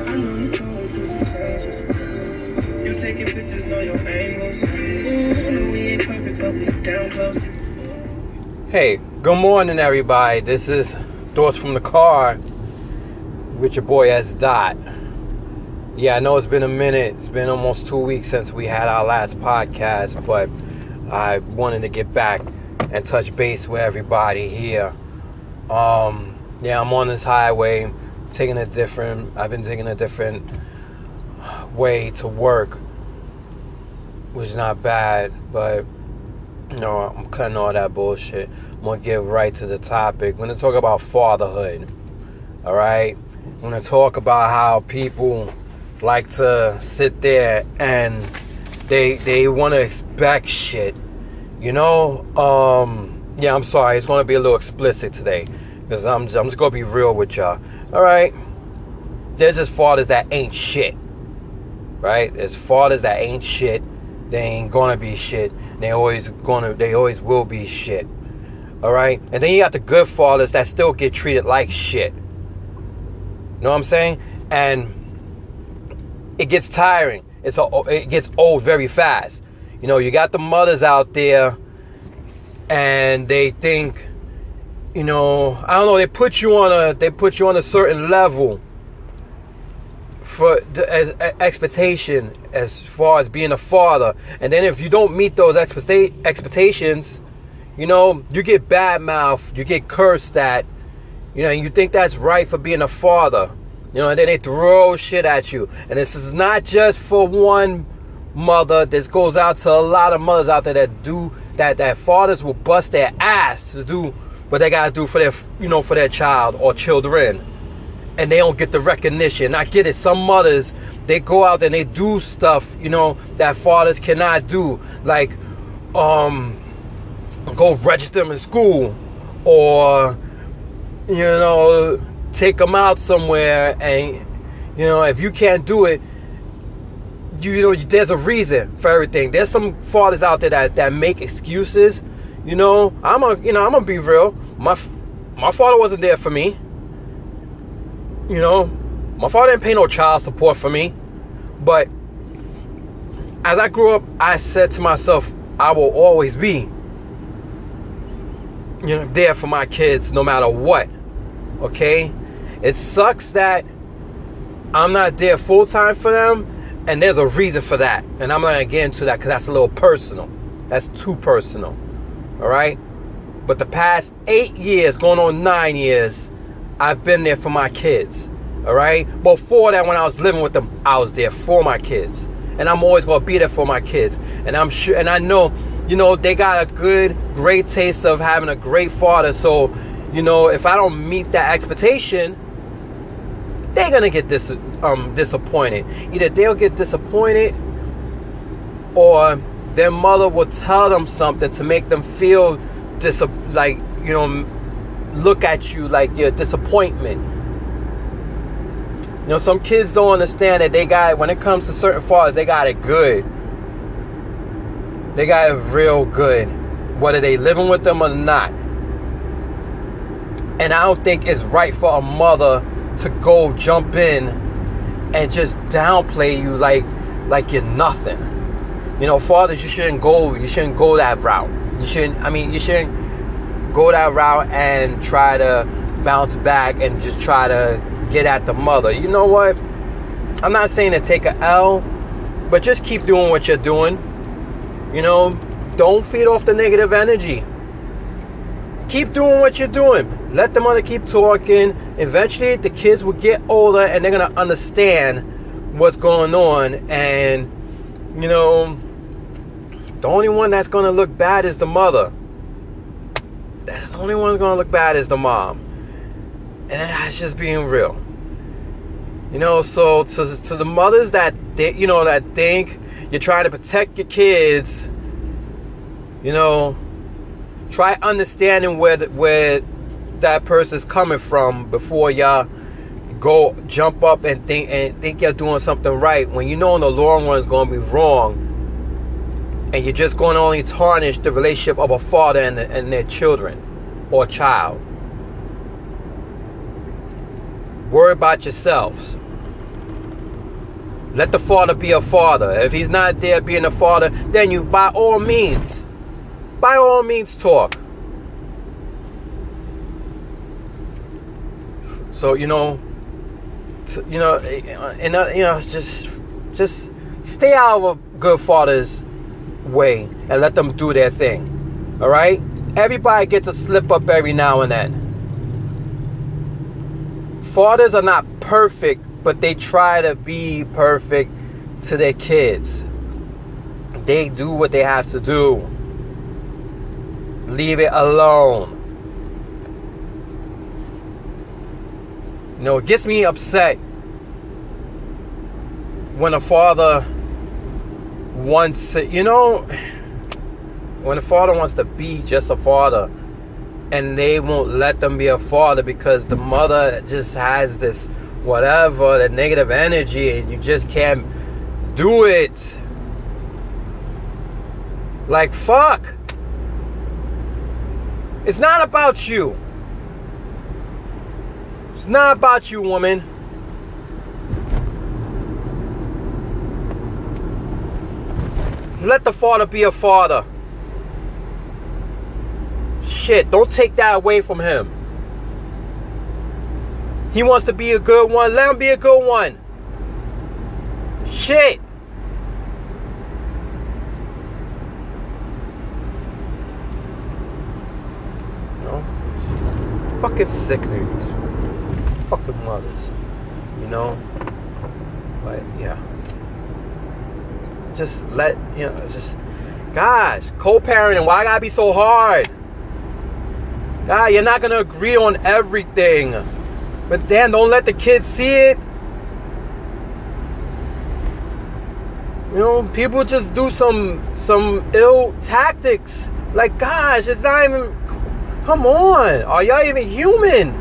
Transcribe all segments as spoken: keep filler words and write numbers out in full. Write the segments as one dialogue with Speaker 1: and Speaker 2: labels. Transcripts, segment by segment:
Speaker 1: I know you going through the changes. You taking pictures, know your angles. I know we ain't perfect, but we down close.
Speaker 2: Hey, good morning, everybody. This is Thoughts from the Car with your boy S. Dot. Yeah, I know it's been a minute. It's been almost two weeks since we had our last podcast, but I wanted to get back and touch base with everybody here. Um, yeah, I'm on this highway, taking a different. I've been taking a different way to work, which is not bad, but you know, I'm cutting all that bullshit. I'm gonna get right to the topic. I'm gonna talk about fatherhood. All right, I'm gonna talk about how people like to sit there and they they want to expect shit. You know, um, yeah, I'm sorry. It's gonna be a little explicit today because I'm I'm just gonna be real with y'all. All right, there's just fathers that ain't shit. Right, there's fathers that ain't shit. They ain't gonna be shit. They always gonna. They always will be shit. All right, and then you got the good fathers that still get treated like shit. You know what I'm saying? And it gets tiring. It's a, it gets old very fast. You know, you got the mothers out there, and they think, you know, I don't know. They put you on a. They put you on a certain level for the as, as expectation as far as being a father, and then if you don't meet those expecta- expectations, you know, you get bad mouthed, you get cursed at, you know, and you think that's right for being a father, you know, and then they throw shit at you. And this is not just for one mother. This goes out to a lot of mothers out there that do that. That fathers will bust their ass to do what they gotta do for their, you know, for their child or children. And they don't get the recognition. I get it. Some mothers, they go out and they do stuff, you know, that fathers cannot do. Like, um, go register them in school. Or, you know, take them out somewhere. And, you know, if you can't do it, you, you know, there's a reason for everything. There's some fathers out there that, that make excuses. You know, I'm a, you know, I'm gonna be real. My, my father wasn't there for me. You know, my father didn't pay no child support for me. But as I grew up, I said to myself, I will always be, you know, there for my kids no matter what. Okay? It sucks that I'm not there full time for them, and there's a reason for that. And I'm not going to get into that because that's a little personal. That's too personal. All right? But the past eight years, going on nine years, I've been there for my kids, all right? Before that, when I was living with them, I was there for my kids. And I'm always going to be there for my kids. And I'm sure, and I know, you know, they got a good, great taste of having a great father. So, you know, if I don't meet that expectation, they're going to get dis- um, disappointed. Either they'll get disappointed or their mother will tell them something to make them feel dis- like, you know, look at you like you're a disappointment. You know, some kids don't understand that they got it. When it comes to certain fathers, they got it good. They got it real good, whether they living with them or not. And I don't think it's right for a mother to go jump in and just downplay you like like you're nothing. You know, fathers, you shouldn't go. You shouldn't go that route. You shouldn't. I mean, you shouldn't go that route and try to bounce back and just try to get at the mother. You know what? I'm not saying to take a L, but just keep doing what you're doing. You know, don't feed off the negative energy. Keep doing what you're doing. Let the mother keep talking. Eventually, the kids will get older and they're going to understand what's going on. And, you know, the only one that's going to look bad is the mother. That's the only one that's gonna look bad is the mom. And that's just being real. You know, so to to the mothers that they, you know, that think you're trying to protect your kids, you know, try understanding where the, where that person's coming from before y'all go jump up and think and think you're doing something right when you know in the long run it's gonna be wrong. And you're just going to only tarnish the relationship of a father and, the, and their children or child. Worry about yourselves. Let the father be a father. If he's not there being a father, then you, by all means, by all means, talk. So, you know, you know, and uh, you know, just, just stay out of a good father's way and let them do their thing. All right? Everybody gets a slip up every now and then. Fathers are not perfect, but they try to be perfect to their kids. They do what they have to do. Leave it alone. You know, it gets me upset when a father wants to, you know, when a father wants to be just a father and they won't let them be a father because the mother just has this whatever, the negative energy, and you just can't do it. Like, fuck. It's not about you. It's not about you, woman. Let the father be a father. Shit, don't take that away from him. He wants to be a good one. Let him be a good one. Shit. You know? Fucking sick niggas. Fucking mothers. You know? But, yeah. Just let, you know, just, gosh, co-parenting, why gotta be so hard? God, you're not gonna agree on everything. But then don't let the kids see it. You know, people just do some some ill tactics. Like, gosh, it's not even, come on. Are y'all even human?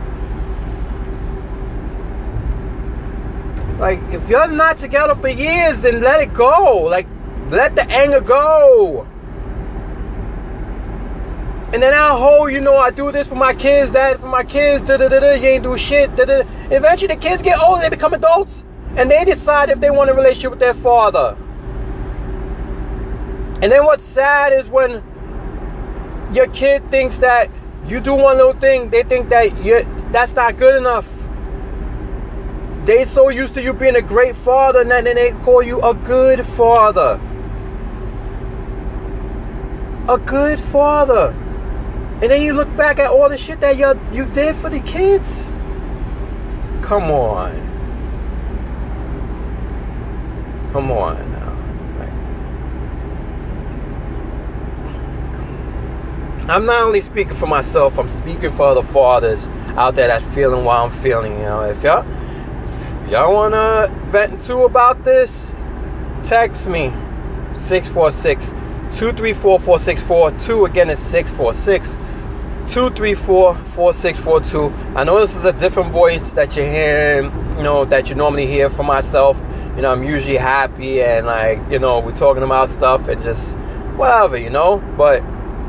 Speaker 2: Like, if you're not together for years, then let it go. Like, let the anger go. And then that whole, you know, I do this for my kids, that for my kids, da da da da, you ain't do shit, da da. Eventually the kids get older, they become adults, and they decide if they want a relationship with their father. And then what's sad is when your kid thinks that you do one little thing, they think that you're, that's not good enough. They so used to you being a great father, and then they call you a good father. A good father. And then you look back at all the shit that you you did for the kids. Come on. Come on now. I'm not only speaking for myself, I'm speaking for other fathers out there that's feeling what I'm feeling. You know, if y'all if y'all wanna vent too about this, text me six four six, two three four, four six four two. Again, it's six four six, two three four, four six four two. I know this is a different voice that you're hearing, you know, that you normally hear from myself. You know, I'm usually happy and, like, you know, we're talking about stuff and just whatever, you know. But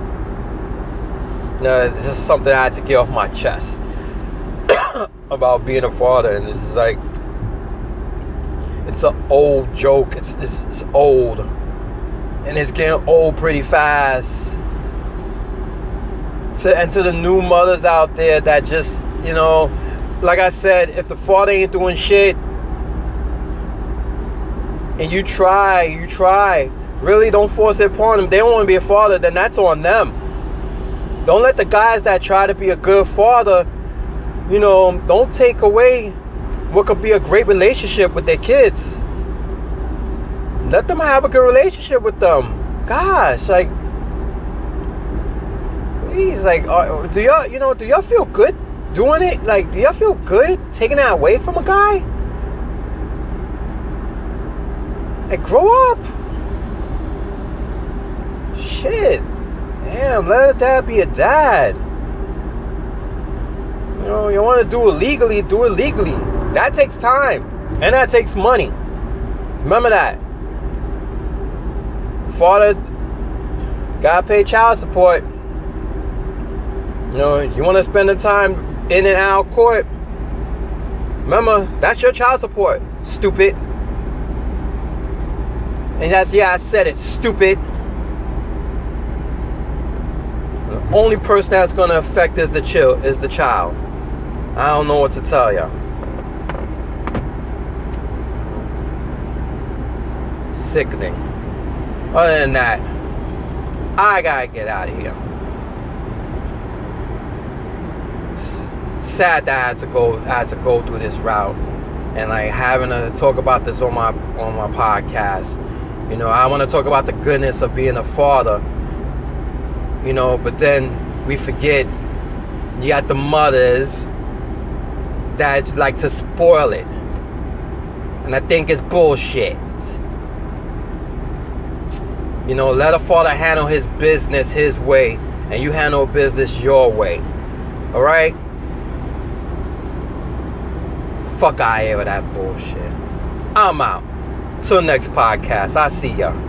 Speaker 2: you know, this is something I had to get off my chest about being a father. And it's like, it's an old joke. It's, it's it's old, and it's getting old pretty fast. To, and to the new mothers out there that just, you know, like I said, if the father ain't doing shit, and you try, you try, really don't force it upon them. They don't want to be a father, then that's on them. Don't let the guys that try to be a good father, you know, don't take away what could be a great relationship with their kids. Let them have a good relationship with them. Gosh, like, please, like, uh, do y'all, you know, do y'all feel good doing it? Like, do y'all feel good taking that away from a guy? Like, grow up. Shit. Damn, let a dad be a dad. You know, you want to do it legally, do it legally. That takes time. And that takes money. Remember that. Father gotta pay child support. You know, you want to spend the time in and out of court. Remember, that's your child support. Stupid. And that's, yeah, I said it, stupid. The only person that's going to affect is the child. Is the child. I don't know what to tell you. Sickening. Other than that, I gotta get out of here. Sad that I had to go. I had to go through this route, and like having to talk about this on my on my podcast. You know, I want to talk about the goodness of being a father. You know, but then we forget you got the mothers that like to spoil it, and I think it's bullshit. You know, let a father handle his business his way, and you handle business your way. All right? Fuck out of here with that bullshit. I'm out. Till next podcast. I'll see ya.